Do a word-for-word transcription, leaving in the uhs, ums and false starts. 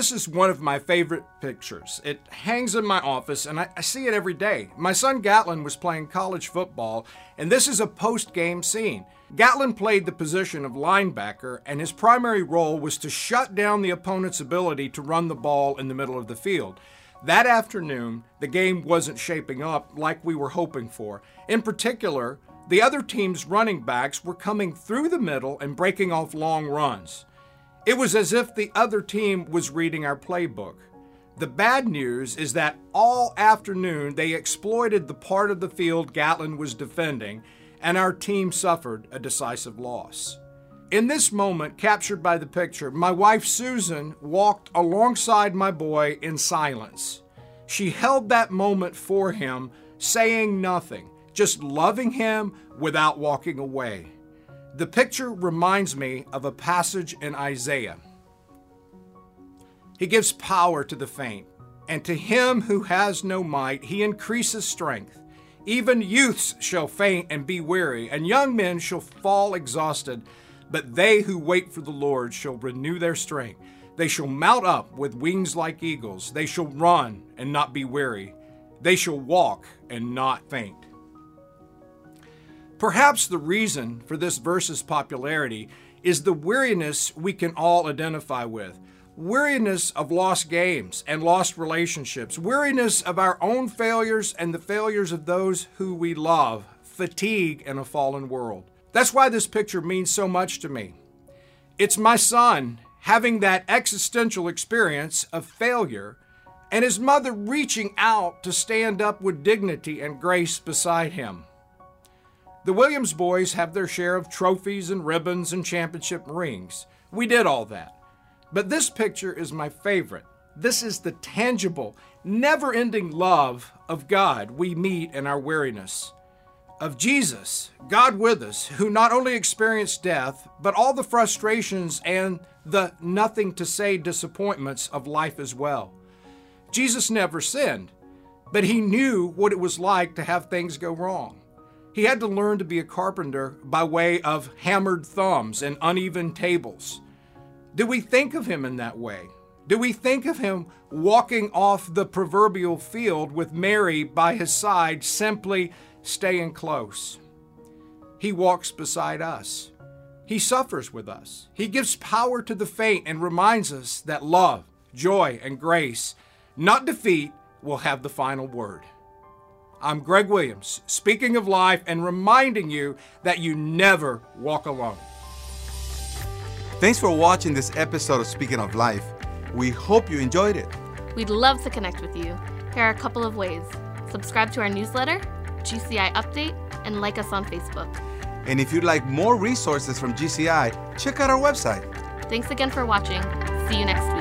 this is one of my favorite pictures. It hangs in my office, and I, I see it every day. My son Gatlin was playing college football, and this is a post-game scene. Gatlin played the position of linebacker, and his primary role was to shut down the opponent's ability to run the ball in the middle of the field. That afternoon, the game wasn't shaping up like we were hoping for. In particular, the other team's running backs were coming through the middle and breaking off long runs. It was as if the other team was reading our playbook. The bad news is that all afternoon they exploited the part of the field Gatlin was defending, and our team suffered a decisive loss. In this moment, captured by the picture, my wife Susan walked alongside my boy in silence. She held that moment for him, saying nothing, just loving him without walking away. The picture reminds me of a passage in Isaiah. He gives power to the faint, and to him who has no might, he increases strength. Even youths shall faint and be weary, and young men shall fall exhausted. But they who wait for the Lord shall renew their strength. They shall mount up with wings like eagles. They shall run and not be weary. They shall walk and not faint. Perhaps the reason for this verse's popularity is the weariness we can all identify with. Weariness of lost games and lost relationships. Weariness of our own failures and the failures of those who we love. Fatigue in a fallen world. That's why this picture means so much to me. It's my son having that existential experience of failure and his mother reaching out to stand up with dignity and grace beside him. The Williams boys have their share of trophies and ribbons and championship rings. We did all that. But this picture is my favorite. This is the tangible, never-ending love of God we meet in our weariness. Of Jesus, God with us, who not only experienced death, but all the frustrations and the nothing-to-say disappointments of life as well. Jesus never sinned, but he knew what it was like to have things go wrong. He had to learn to be a carpenter by way of hammered thumbs and uneven tables. Do we think of him in that way? Do we think of him walking off the proverbial field with Mary by his side, simply staying close? He walks beside us. He suffers with us. He gives power to the faint and reminds us that love, joy, and grace, not defeat, will have the final word. I'm Greg Williams, speaking of life and reminding you that you never walk alone. Thanks for watching this episode of Speaking of Life. We hope you enjoyed it. We'd love to connect with you. Here are a couple of ways. Subscribe to our newsletter, G C I Update, and like us on Facebook. And if you'd like more resources from G C I, check out our website. Thanks again for watching. See you next week.